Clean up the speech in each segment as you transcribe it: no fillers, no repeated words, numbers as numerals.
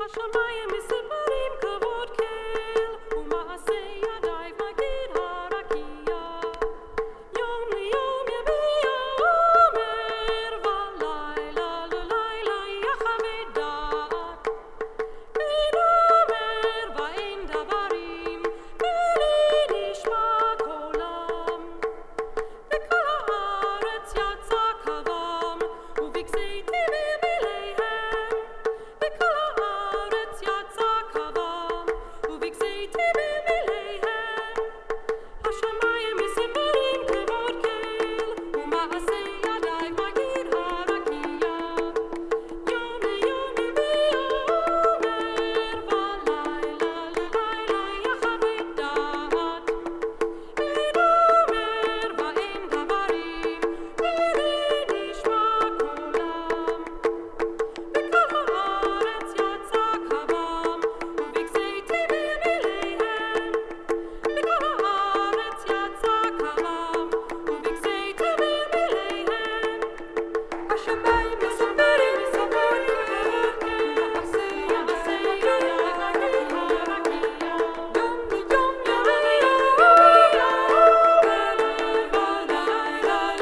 השמיים מספרים כבוד כל, ומעשי ידיו מגיד הרקיע. יום ליום יביע אומר, ולילה ללילה יחווה דעת. אין אומר ואין דברים, בלי נשמע קולם. בכל הארץ יצא קוום, ובכסי טבעי מיליהם. בכל הארץ יצא קוום, ובכסי טבעי מיליהם. השמיים מספרים כבוד כל, ומעשי ידיו מגיד הרקיע. יום ליום יביע אומר, ולילה ללילה יחווה דעת. אין אומר ואין דברים, בלי נשמע קולם. בכל הארץ יצא קוום, ובכסי טבעי מיליהם. בכל הארץ יצא קוום, ובכסי טבעי מיליהם. השמיים מספרים כבוד כל, ומעשי ידיו מגיד הרקיע. יום ליום יביע אומר, ולילה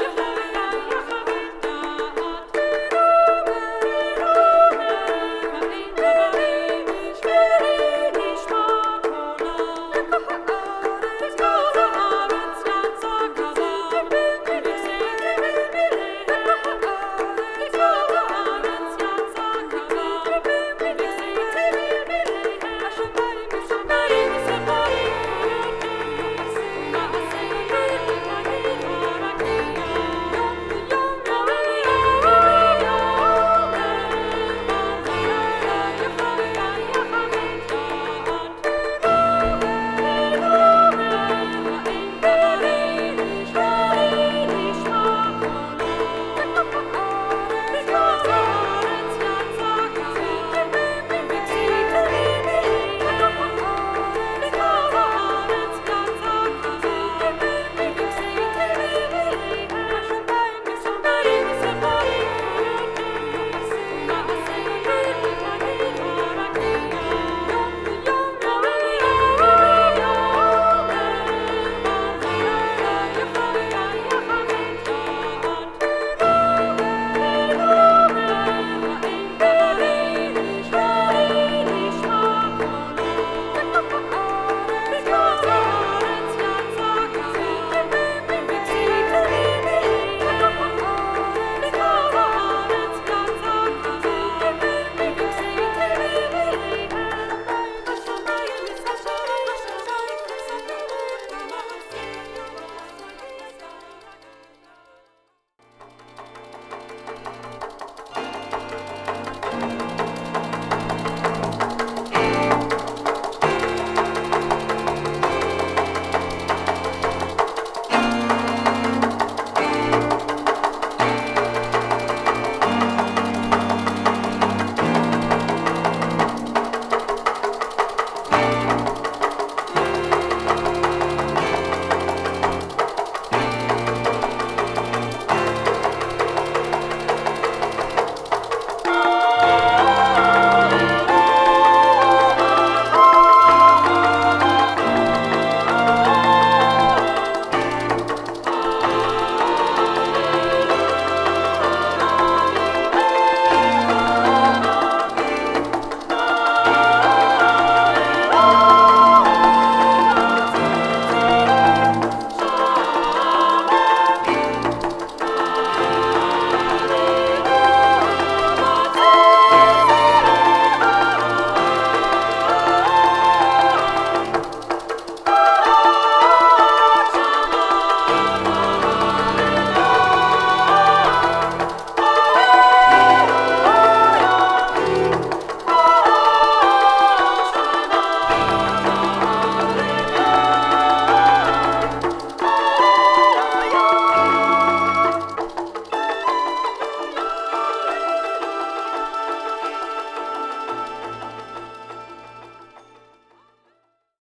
ללילה יחווה דעת. אין אומר ואין